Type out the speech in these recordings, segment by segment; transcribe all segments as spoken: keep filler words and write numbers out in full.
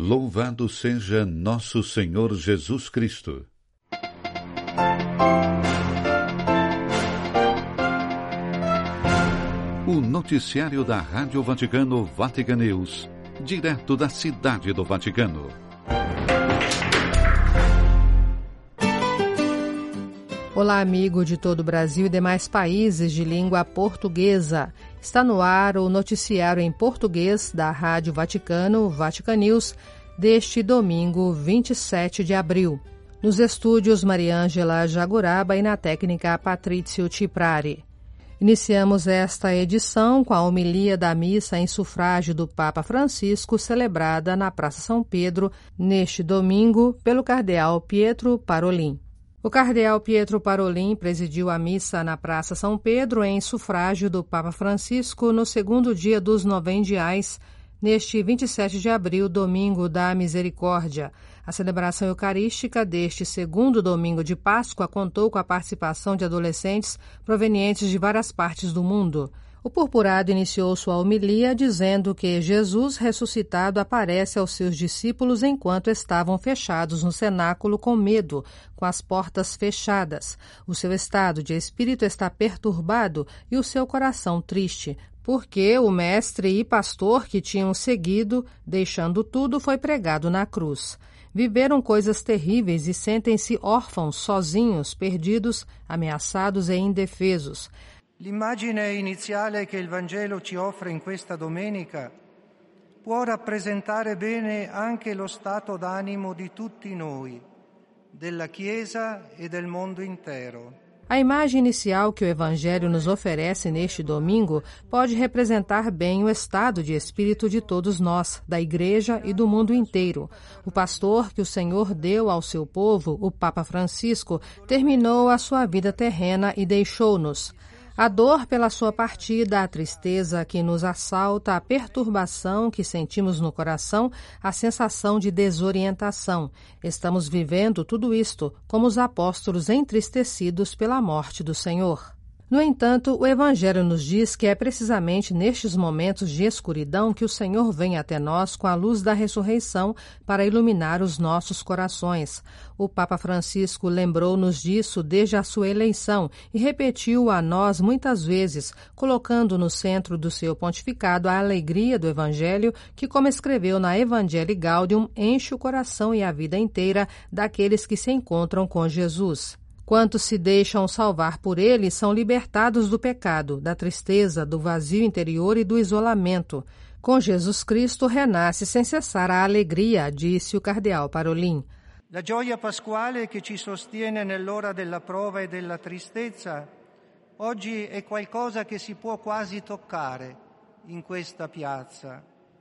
Louvado seja nosso Senhor Jesus Cristo. O noticiário da Rádio Vaticano Vatican News, direto da Cidade do Vaticano. Olá, amigo de todo o Brasil e demais países de língua portuguesa. Está no ar o noticiário em português da Rádio Vaticano, Vatican News, deste domingo, vinte e sete de abril. Nos estúdios Mariângela Jaguraba e na técnica Patrício Ciprari. Iniciamos esta edição com a homilia da missa em sufrágio do Papa Francisco, celebrada na Praça São Pedro, neste domingo, pelo cardeal Pietro Parolin. O cardeal Pietro Parolin presidiu a missa na Praça São Pedro em sufrágio do Papa Francisco no segundo dia dos novendiais, neste vinte e sete de abril, domingo da Misericórdia. A celebração eucarística deste segundo domingo de Páscoa contou com a participação de adolescentes provenientes de várias partes do mundo. O purpurado iniciou sua homilia dizendo que Jesus ressuscitado aparece aos seus discípulos enquanto estavam fechados no cenáculo com medo, com as portas fechadas. O seu estado de espírito está perturbado e o seu coração triste, porque o mestre e pastor que tinham seguido, deixando tudo, foi pregado na cruz. Viveram coisas terríveis e sentem-se órfãos, sozinhos, perdidos, ameaçados e indefesos. L'immagine iniziale che il Vangelo ci offre in questa domenica può rappresentare bene anche lo stato d'animo di tutti noi, della Chiesa e del mondo intero. A imagem inicial que o Evangelho nos oferece neste domingo pode representar bem o estado de espírito de todos nós, da Igreja e do mundo inteiro. O pastor que o Senhor deu ao seu povo, o Papa Francisco, terminou a sua vida terrena e deixou-nos. A dor pela sua partida, a tristeza que nos assalta, a perturbação que sentimos no coração, a sensação de desorientação. Estamos vivendo tudo isto como os apóstolos entristecidos pela morte do Senhor. No entanto, o Evangelho nos diz que é precisamente nestes momentos de escuridão que o Senhor vem até nós com a luz da ressurreição para iluminar os nossos corações. O Papa Francisco lembrou-nos disso desde a sua eleição e repetiu a nós muitas vezes, colocando no centro do seu pontificado a alegria do Evangelho que, como escreveu na Evangelii Gaudium, enche o coração e a vida inteira daqueles que se encontram com Jesus. Quantos se deixam salvar por ele são libertados do pecado, da tristeza, do vazio interior e do isolamento. Com Jesus Cristo renasce sem cessar a alegria, disse o cardeal Parolin. La gioia pasquale che ci sostiene nell'ora della prova e della tristezza oggi è qualcosa che si può quasi toccare in questa piazza.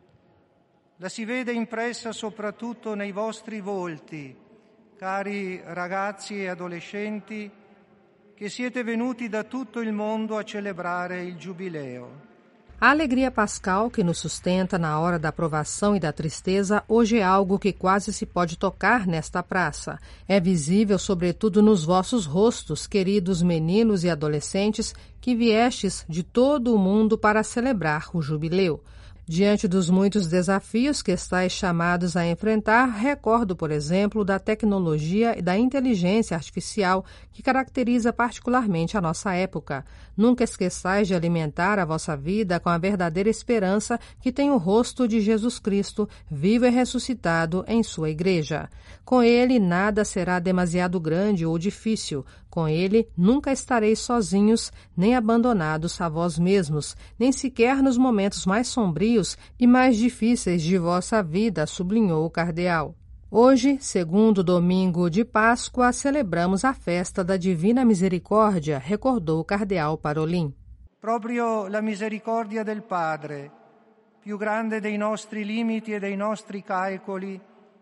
La si vede impressa soprattutto nei vostri volti, cari ragazzi e adolescenti, che siete venuti da tutto il mondo a celebrare il Giubileo. A alegria pascal que nos sustenta na hora da provação e da tristeza hoje é algo que quase se pode tocar nesta praça. É visível sobretudo nos vossos rostos, queridos meninos e adolescentes, que viestes de todo o mundo para celebrar o Jubileu. Diante dos muitos desafios que estáis chamados a enfrentar, recordo, por exemplo, da tecnologia e da inteligência artificial que caracteriza particularmente a nossa época. Nunca esqueçais de alimentar a vossa vida com a verdadeira esperança que tem o rosto de Jesus Cristo, vivo e ressuscitado em sua Igreja. Com Ele nada será demasiado grande ou difícil. Com Ele nunca estareis sozinhos, nem abandonados a vós mesmos, nem sequer nos momentos mais sombrios e mais difíceis de vossa vida, sublinhou o cardeal. Hoje, segundo domingo de Páscoa, celebramos a festa da Divina Misericórdia, recordou o cardeal Parolin. Proprio la misericordia del Padre, più grande dei nostri limiti e dei nostri calcoli,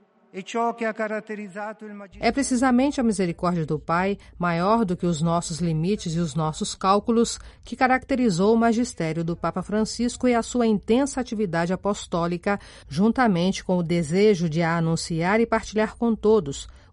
É precisamente a misericórdia do Pai, maior do que os nossos limites e os nossos cálculos, que caracterizou o magistério do Papa Francisco e a sua intensa atividade apostólica, juntamente com o desejo de a anunciar e partilhar com todos. O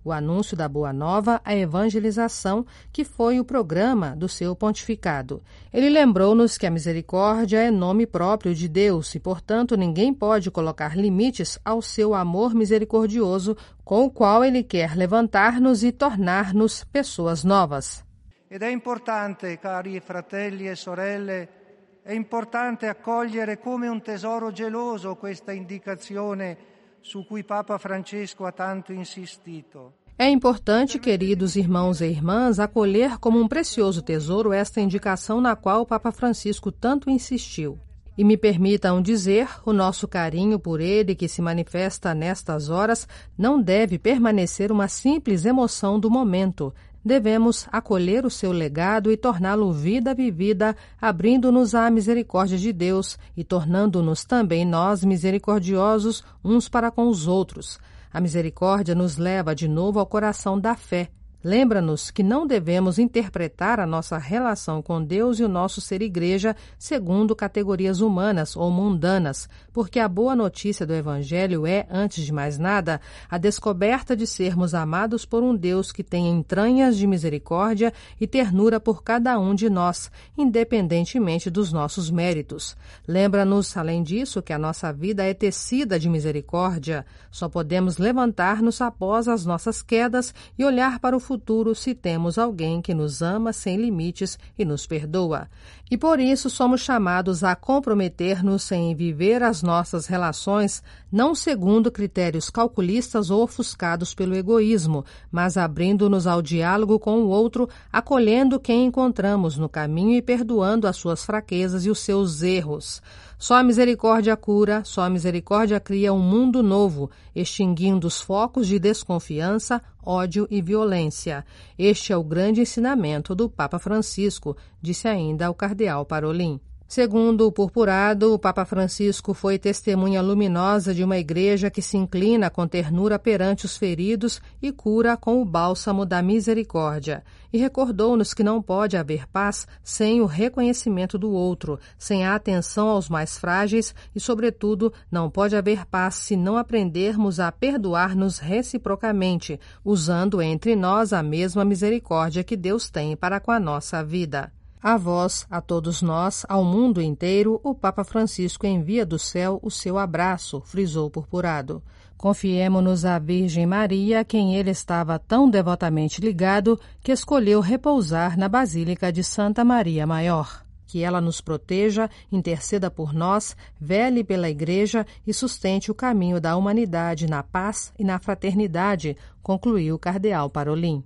o anúncio da Boa Nova, a evangelização, que foi o programa do seu pontificado. Ele lembrou-nos que a misericórdia é nome próprio de Deus e, portanto, ninguém pode colocar limites ao seu amor misericordioso, com o qual ele quer levantar-nos e tornar-nos pessoas novas. Ed è importante, cari fratelli e sorelle, è importante accogliere come un tesoro geloso questa indicazione su cui Papa Francesco ha tanto insistito. É importante, queridos irmãos e irmãs, acolher como um precioso tesouro esta indicação na qual o Papa Francisco tanto insistiu. E me permitam dizer, o nosso carinho por ele, que se manifesta nestas horas, não deve permanecer uma simples emoção do momento. Devemos acolher o seu legado e torná-lo vida vivida, abrindo-nos à misericórdia de Deus e tornando-nos também nós misericordiosos uns para com os outros. A misericórdia nos leva de novo ao coração da fé. Lembra-nos que não devemos interpretar a nossa relação com Deus e o nosso ser igreja segundo categorias humanas ou mundanas, porque a boa notícia do Evangelho é, antes de mais nada, a descoberta de sermos amados por um Deus que tem entranhas de misericórdia e ternura por cada um de nós, independentemente dos nossos méritos. Lembra-nos, além disso, que a nossa vida é tecida de misericórdia. Só podemos levantar-nos após as nossas quedas e olhar para o futuro se temos alguém que nos ama sem limites e nos perdoa. E por isso somos chamados a comprometer-nos em viver as nossas relações não segundo critérios calculistas ou ofuscados pelo egoísmo, mas abrindo-nos ao diálogo com o outro, acolhendo quem encontramos no caminho e perdoando as suas fraquezas e os seus erros. Só a misericórdia cura, só a misericórdia cria um mundo novo, extinguindo os focos de desconfiança, ódio e violência. Este é o grande ensinamento do Papa Francisco, disse ainda o cardeal Parolin. Segundo o purpurado, o Papa Francisco foi testemunha luminosa de uma igreja que se inclina com ternura perante os feridos e cura com o bálsamo da misericórdia. E recordou-nos que não pode haver paz sem o reconhecimento do outro, sem a atenção aos mais frágeis e, sobretudo, não pode haver paz se não aprendermos a perdoar-nos reciprocamente, usando entre nós a mesma misericórdia que Deus tem para com a nossa vida. A vós, a todos nós, ao mundo inteiro, o Papa Francisco envia do céu o seu abraço, frisou o purpurado. Confiemo-nos à Virgem Maria, a quem ele estava tão devotamente ligado, que escolheu repousar na Basílica de Santa Maria Maior. Que ela nos proteja, interceda por nós, vele pela Igreja e sustente o caminho da humanidade na paz e na fraternidade, concluiu o cardeal Parolin.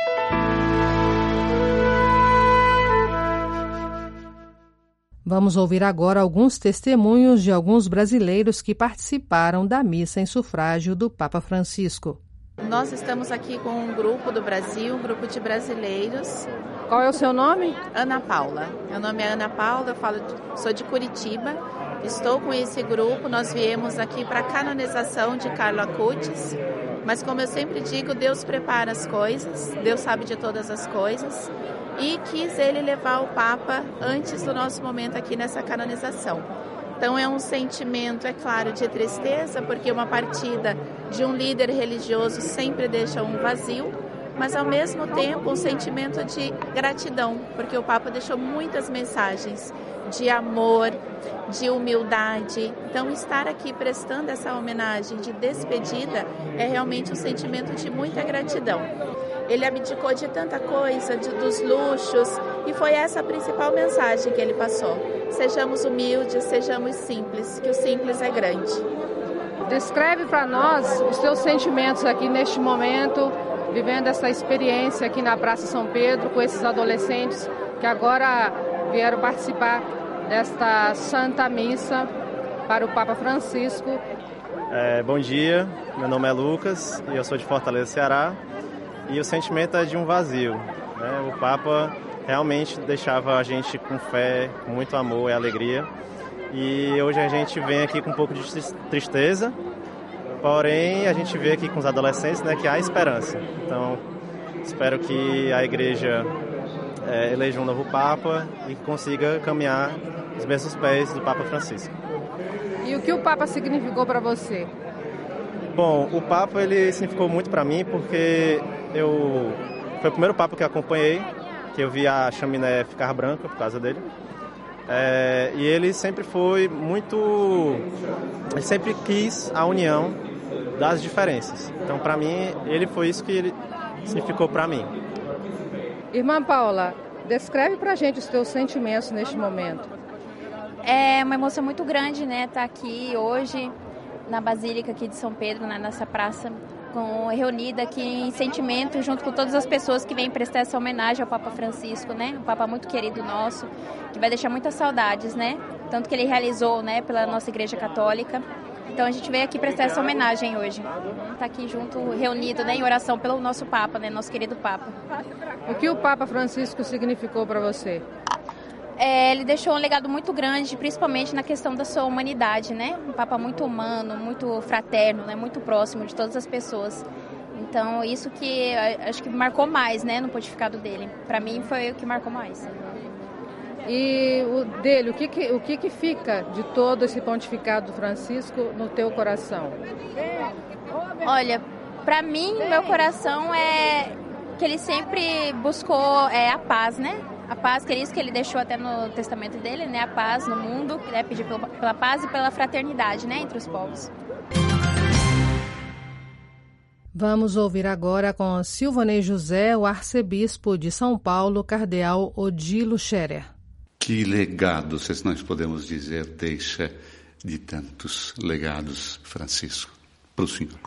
Vamos ouvir agora alguns testemunhos de alguns brasileiros que participaram da missa em sufrágio do Papa Francisco. Nós estamos aqui com um grupo do Brasil, um grupo de brasileiros. Qual é o seu nome? Ana Paula. Meu nome é Ana Paula, eu falo, sou de Curitiba. Estou com esse grupo, nós viemos aqui para a canonização de Carlo Acutis. Mas como eu sempre digo, Deus prepara as coisas, Deus sabe de todas as coisas. E quis ele levar o Papa antes do nosso momento aqui nessa canonização. Então é um sentimento, é claro, de tristeza, porque uma partida de um líder religioso sempre deixa um vazio, mas ao mesmo tempo um sentimento de gratidão, porque o Papa deixou muitas mensagens de amor, de humildade. Então estar aqui prestando essa homenagem de despedida é realmente um sentimento de muita gratidão. Ele abdicou de tanta coisa, de, dos luxos, e foi essa a principal mensagem que ele passou. Sejamos humildes, sejamos simples, que o simples é grande. Descreve para nós os seus sentimentos aqui neste momento, vivendo essa experiência aqui na Praça São Pedro, com esses adolescentes que agora vieram participar desta Santa Missa para o Papa Francisco. É, bom dia, meu nome é Lucas e eu sou de Fortaleza, Ceará. E o sentimento é de um vazio, né? O Papa realmente deixava a gente com fé, com muito amor e alegria. E hoje a gente vem aqui com um pouco de tristeza, porém a gente vê aqui com os adolescentes, né, que há esperança. Então, espero que a Igreja é, eleja um novo Papa e consiga caminhar os mesmos pés do Papa Francisco. E o que o Papa significou para você? Bom, o Papa ele significou muito para mim porque eu foi o primeiro Papa que eu acompanhei, que eu vi a chaminé ficar branca por causa dele. É, e ele sempre foi muito... Ele sempre quis a união das diferenças. Então, para mim, ele foi isso que ele significou para mim. Irmã Paula, descreve para a gente os teus sentimentos neste momento. É uma emoção muito grande, né? Estar aqui hoje na Basílica aqui de São Pedro, né, nessa praça, com, reunida aqui em sentimento, junto com todas as pessoas que vêm prestar essa homenagem ao Papa Francisco, né? Um Papa muito querido nosso, que vai deixar muitas saudades, né? Tanto que ele realizou, né, pela nossa Igreja Católica. Então a gente veio aqui prestar essa homenagem hoje. Está aqui junto, reunido, né, em oração pelo nosso Papa, né, nosso querido Papa. O que o Papa Francisco significou para você? É, ele deixou um legado muito grande, principalmente na questão da sua humanidade, né? Um Papa muito humano, muito fraterno, né? Muito próximo de todas as pessoas. Então, isso que acho que marcou mais, né, no pontificado dele. Para mim, foi o que marcou mais. E o dele, o que que, o que que fica de todo esse pontificado do Francisco no teu coração? Olha, para mim, meu coração é que ele sempre buscou é, a paz, né? A paz, que é isso que ele deixou até no testamento dele, né? A paz no mundo, que deve pedir pela paz e pela fraternidade, né? Entre os povos. Vamos ouvir agora com Silvanei José, o arcebispo de São Paulo, cardeal Odilo Scherer. Que legado, se nós podemos dizer, deixa de tantos legados, Francisco, para o senhor?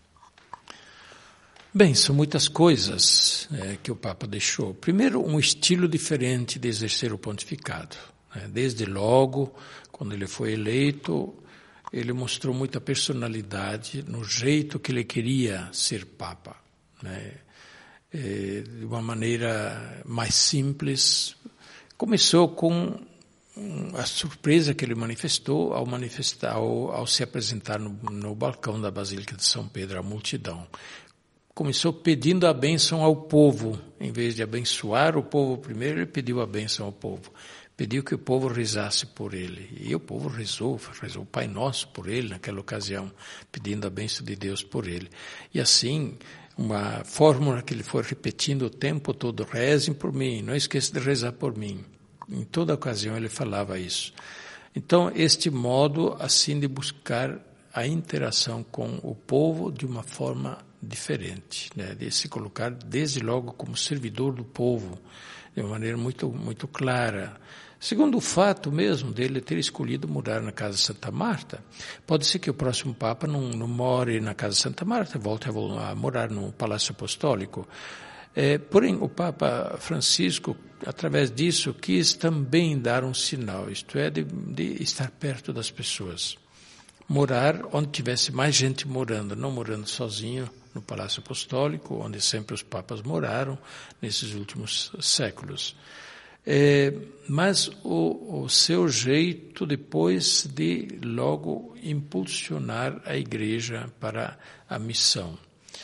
Bem, são muitas coisas é, que o Papa deixou. Primeiro, um estilo diferente de exercer o pontificado. Né? Desde logo, quando ele foi eleito, ele mostrou muita personalidade no jeito que ele queria ser Papa. Né? É, de uma maneira mais simples. Começou com a surpresa que ele manifestou ao, manifestar, ao, ao se apresentar no, no balcão da Basílica de São Pedro, à multidão. Começou pedindo a bênção ao povo. Em vez de abençoar o povo primeiro, ele pediu a bênção ao povo. Pediu que o povo rezasse por ele. E o povo rezou, rezou o Pai Nosso por ele naquela ocasião, pedindo a bênção de Deus por ele. E assim, uma fórmula que ele foi repetindo o tempo todo: rezem por mim, não esqueça de rezar por mim. Em toda ocasião ele falava isso. Então, este modo, assim, de buscar a interação com o povo de uma forma diferente, né? De se colocar desde logo como servidor do povo, de uma maneira muito, muito clara. Segundo o fato mesmo dele ter escolhido morar na Casa Santa Marta, pode ser que o próximo Papa não, não more na Casa Santa Marta, volte a, a morar no Palácio Apostólico. É, porém, o Papa Francisco, através disso, quis também dar um sinal, isto é, de, de estar perto das pessoas. Morar onde tivesse mais gente morando, não morando sozinho no Palácio Apostólico, onde sempre os papas moraram nesses últimos séculos. É, mas o, o seu jeito depois de logo impulsionar a Igreja para a missão.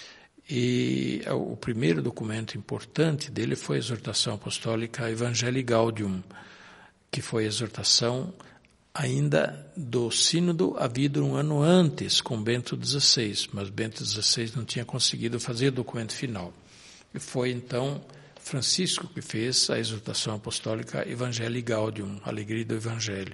E o primeiro documento importante dele foi a exortação apostólica Evangelii Gaudium, que foi a exortação ainda do sínodo havido um ano antes, com Bento dezesseis, mas Bento dezesseis não tinha conseguido fazer o documento final. E foi então Francisco que fez a exortação apostólica Evangelii Gaudium, Alegria do Evangelho.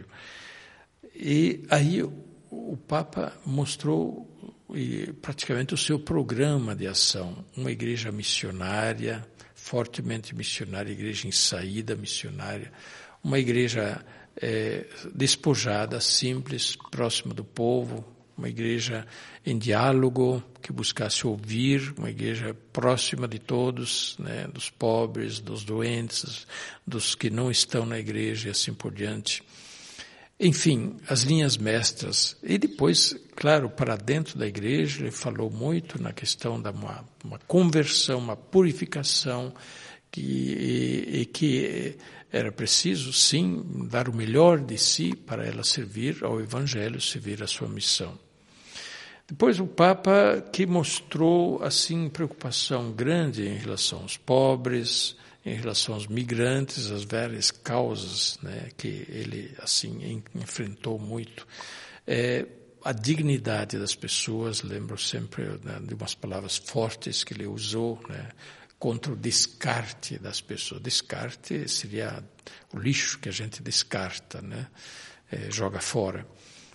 E aí o Papa mostrou e, praticamente o seu programa de ação, uma igreja missionária, fortemente missionária, igreja em saída missionária, uma igreja É, despojada, simples, próxima do povo, uma igreja em diálogo, que buscasse ouvir, uma igreja próxima de todos, né, dos pobres, dos doentes, dos que não estão na igreja e assim por diante. Enfim, as linhas mestras. E depois, claro, para dentro da igreja, ele falou muito na questão da uma, uma conversão, uma purificação, que, e, e que era preciso, sim, dar o melhor de si para ela servir ao Evangelho, servir à sua missão. Depois o Papa que mostrou, assim, preocupação grande em relação aos pobres, em relação aos migrantes, as várias causas, né, que ele, assim, enfrentou muito. É, a dignidade das pessoas. Lembro sempre, né, de umas palavras fortes que ele usou, né, contra o descarte das pessoas. Descarte seria o lixo que a gente descarta, né, é, joga fora.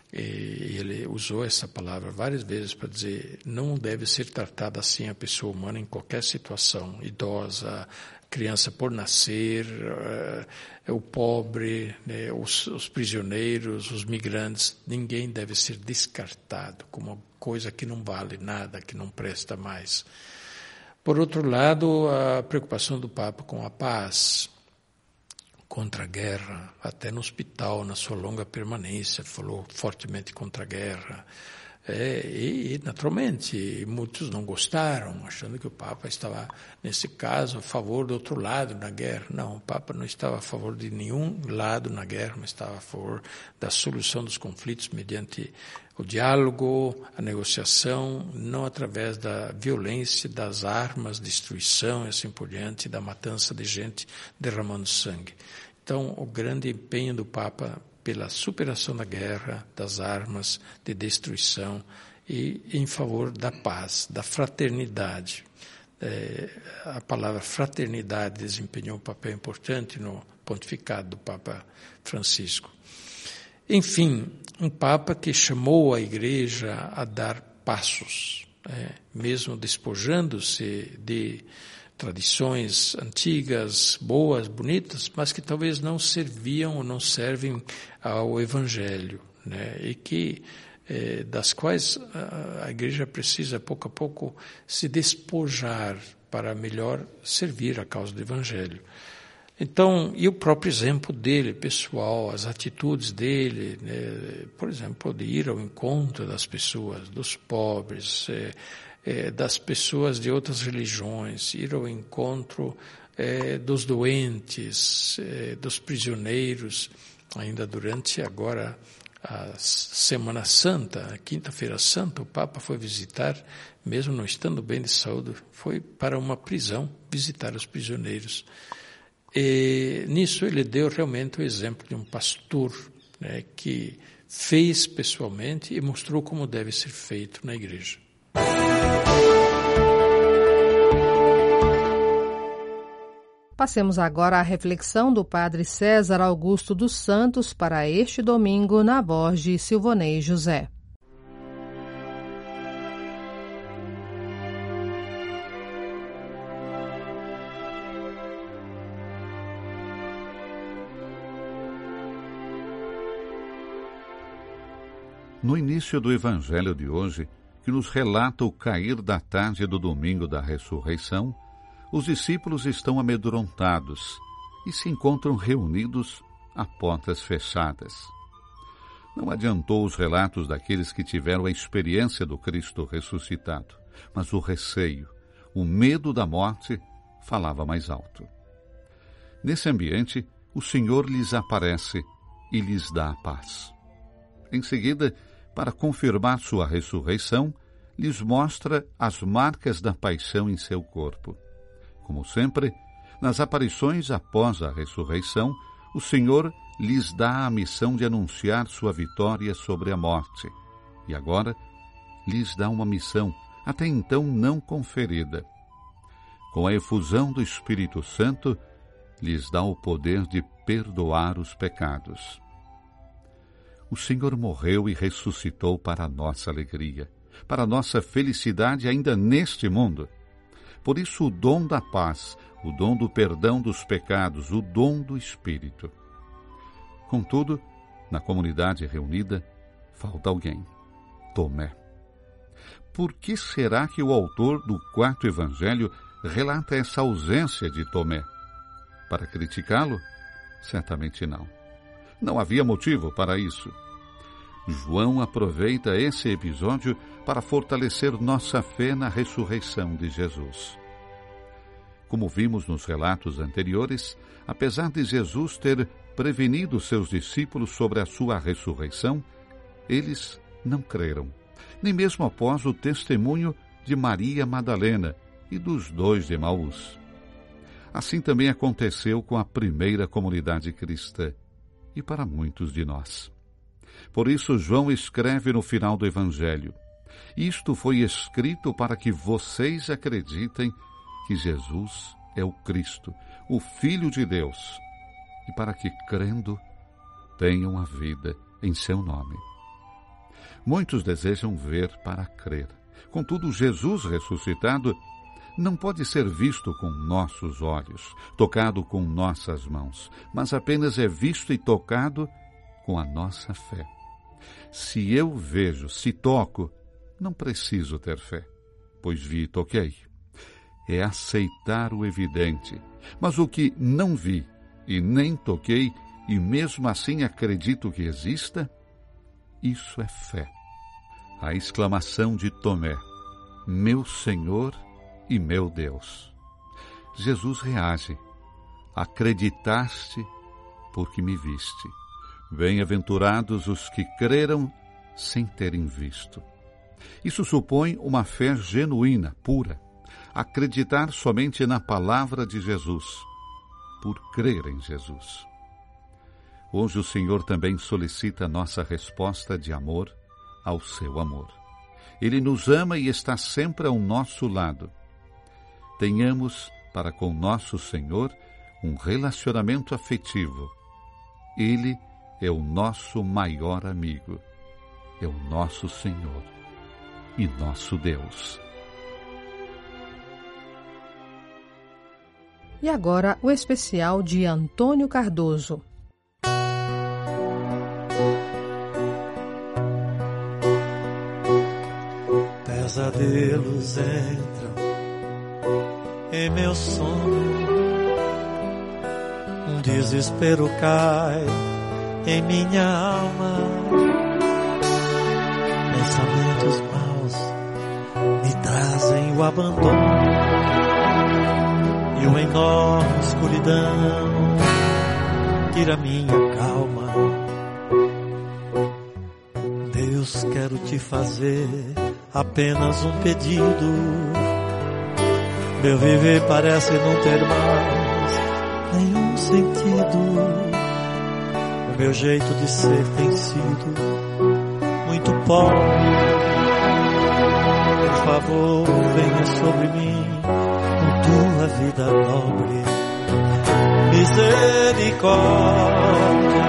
E ele usou essa palavra várias vezes para dizer: não deve ser tratada assim a pessoa humana em qualquer situação, idosa, criança por nascer, uh, o pobre, né, os, os prisioneiros, os migrantes. Ninguém deve ser descartado como uma coisa que não vale nada, que não presta mais. Por outro lado, a preocupação do Papa com a paz, contra a guerra, até no hospital, na sua longa permanência, falou fortemente contra a guerra. É, e, naturalmente, muitos não gostaram, achando que o Papa estava, nesse caso, a favor do outro lado na guerra. Não, o Papa não estava a favor de nenhum lado na guerra, mas estava a favor da solução dos conflitos mediante o diálogo, a negociação, não através da violência, das armas, destruição e assim por diante, da matança de gente derramando sangue. Então, o grande empenho do Papa pela superação da guerra, das armas, de destruição e em favor da paz, da fraternidade. É, a palavra fraternidade desempenhou um papel importante no pontificado do Papa Francisco. Enfim, um Papa que chamou a Igreja a dar passos, é, mesmo despojando-se de tradições antigas, boas, bonitas, mas que talvez não serviam ou não servem ao Evangelho, né? E que, eh, das quais a, a Igreja precisa, pouco a pouco, se despojar para melhor servir a causa do Evangelho. Então, e o próprio exemplo dele, pessoal, as atitudes dele, né? Por exemplo, de ir ao encontro das pessoas, dos pobres, eh, É, das pessoas de outras religiões, ir ao encontro é, dos doentes, é, dos prisioneiros, ainda durante agora a Semana Santa, a Quinta-feira Santa, o Papa foi visitar, mesmo não estando bem de saúde, foi para uma prisão visitar os prisioneiros. E nisso ele deu realmente o exemplo de um pastor, né, que fez pessoalmente e mostrou como deve ser feito na igreja. Passemos agora à reflexão do Padre César Augusto dos Santos para este domingo, na voz de Silvonei José. No início do Evangelho de hoje, que nos relata o cair da tarde do domingo da ressurreição, os discípulos estão amedrontados e se encontram reunidos a portas fechadas. Não adiantou os relatos daqueles que tiveram a experiência do Cristo ressuscitado, mas o receio, o medo da morte falava mais alto. Nesse ambiente, o Senhor lhes aparece e lhes dá a paz. Em seguida, para confirmar sua ressurreição, lhes mostra as marcas da paixão em seu corpo. Como sempre, nas aparições após a ressurreição, o Senhor lhes dá a missão de anunciar sua vitória sobre a morte. E agora, lhes dá uma missão, até então não conferida. Com a efusão do Espírito Santo, lhes dá o poder de perdoar os pecados. O Senhor morreu e ressuscitou para a nossa alegria, para a nossa felicidade ainda neste mundo. Por isso o dom da paz, o dom do perdão dos pecados, o dom do Espírito. Contudo, na comunidade reunida, falta alguém, Tomé. Por que será que o autor do quarto evangelho relata essa ausência de Tomé? Para criticá-lo? Certamente não. Não havia motivo para isso. João aproveita esse episódio para fortalecer nossa fé na ressurreição de Jesus. Como vimos nos relatos anteriores, apesar de Jesus ter prevenido seus discípulos sobre a sua ressurreição, eles não creram, nem mesmo após o testemunho de Maria Madalena e dos dois de Emaús. Assim também aconteceu com a primeira comunidade cristã e para muitos de nós. Por isso, João escreve no final do Evangelho: isto foi escrito para que vocês acreditem que Jesus é o Cristo, o Filho de Deus, e para que, crendo, tenham a vida em seu nome. Muitos desejam ver para crer. Contudo, Jesus ressuscitado não pode ser visto com nossos olhos, tocado com nossas mãos, mas apenas é visto e tocado com a nossa fé. Se eu vejo, se toco, não preciso ter fé, pois vi e toquei. É aceitar o evidente, mas o que não vi e nem toquei, e mesmo assim acredito que exista, isso é fé. A exclamação de Tomé: meu Senhor e meu Deus. Jesus reage: acreditaste porque me viste. Bem-aventurados os que creram sem terem visto. Isso supõe uma fé genuína, pura. Acreditar somente na palavra de Jesus, por crer em Jesus. Hoje o Senhor também solicita nossa resposta de amor ao seu amor. Ele nos ama e está sempre ao nosso lado. Tenhamos para com nosso Senhor um relacionamento afetivo. Ele é o nosso maior amigo, é o nosso Senhor e nosso Deus. E agora o especial de Antônio Cardoso. Pesadelos entram em meu sonho, um desespero cai em minha alma, pensamentos maus me trazem o abandono e uma enorme escuridão tira minha calma. Deus, quero te fazer apenas um pedido. Meu viver parece não ter mais nenhum sentido. O meu jeito de ser tem sido muito pobre. Por favor, venha sobre mim com tua vida nobre. Misericórdia,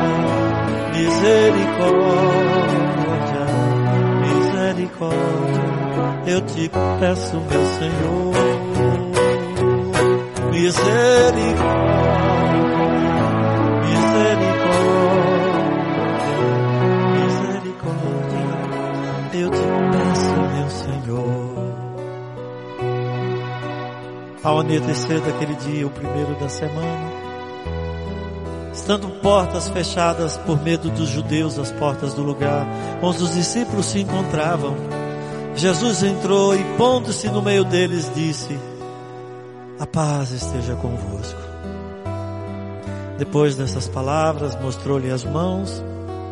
misericórdia, misericórdia, eu te peço, meu Senhor. Misericórdia, misericórdia, misericórdia, eu te peço, meu Senhor. Ao anoitecer daquele dia, o primeiro da semana, estando portas fechadas por medo dos judeus, as portas do lugar onde os discípulos se encontravam, Jesus entrou e, pondo-se no meio deles, disse: a paz esteja convosco. Depois dessas palavras, mostrou-lhe as mãos.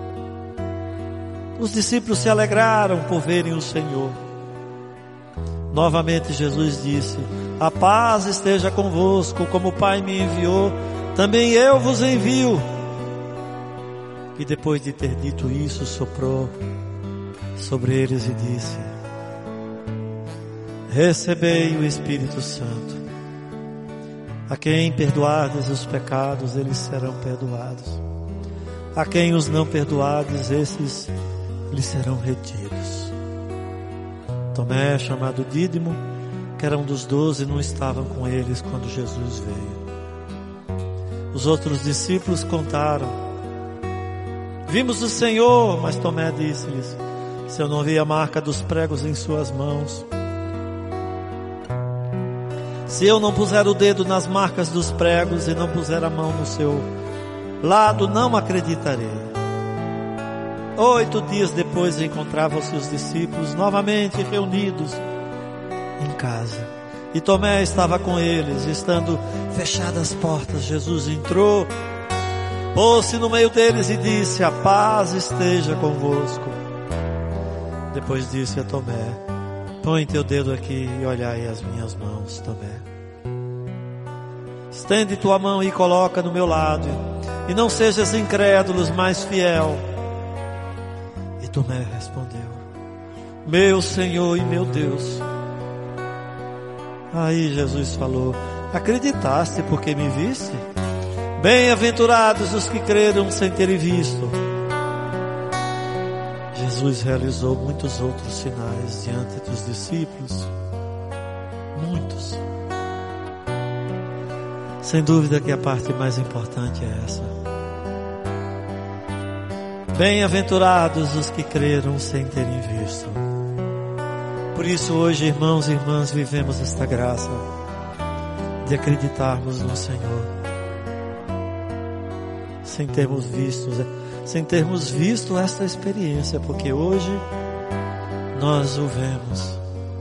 Os discípulos se alegraram por verem o Senhor. Novamente Jesus disse: a paz esteja convosco, como o Pai me enviou, também eu vos envio. E depois de ter dito isso, soprou sobre eles e disse: recebei o Espírito Santo. A quem perdoardes os pecados, eles serão perdoados. A quem os não perdoardes, esses lhes serão retidos. Tomé, chamado Dídimo, que era um dos doze, não estavam com eles quando Jesus veio. Os outros discípulos contaram: vimos o Senhor. Mas Tomé disse-lhes: se eu não vi a marca dos pregos em suas mãos, se eu não puser o dedo nas marcas dos pregos e não puser a mão no seu lado, não acreditarei. Oito dias depois encontravam-se os discípulos novamente reunidos em casa, e Tomé estava com eles. Estando fechadas as portas, Jesus entrou, pôs-se no meio deles e disse: a paz esteja convosco. Depois disse a Tomé: põe teu dedo aqui e olhai as minhas mãos, Tomé. Estende tua mão e coloca no meu lado, e não sejas incrédulos, mas fiel. Tomé respondeu: meu Senhor e meu Deus. Aí Jesus falou: acreditaste porque me viste? Bem-aventurados os que creram sem terem visto. Jesus realizou muitos outros sinais diante dos discípulos. Muitos. Sem dúvida que a parte mais importante é essa. Bem-aventurados os que creram sem terem visto. Por isso hoje, irmãos e irmãs, vivemos esta graça de acreditarmos no Senhor sem termos visto, sem termos visto esta experiência, porque hoje nós o vemos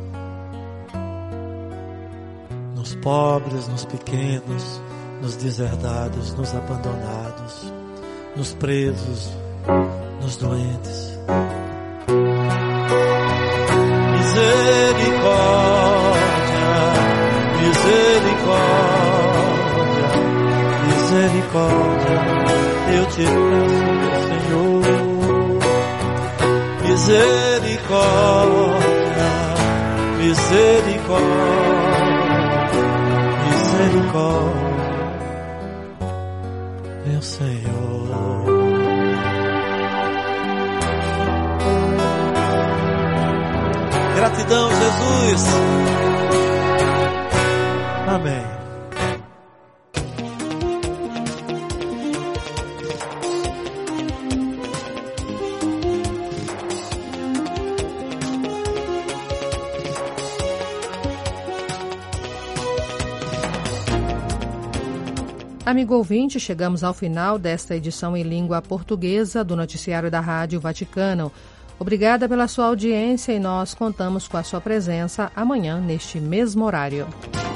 nos pobres, nos pequenos, nos deserdados, nos abandonados, nos presos, nos doentes. Misericórdia, misericórdia, misericórdia, eu te peço, meu Senhor. Misericórdia, misericórdia, misericórdia, meu Senhor. Gratidão, Jesus. Amém. Amigo ouvinte, chegamos ao final desta edição em língua portuguesa do Noticiário da Rádio Vaticano. Obrigada pela sua audiência e nós contamos com a sua presença amanhã neste mesmo horário.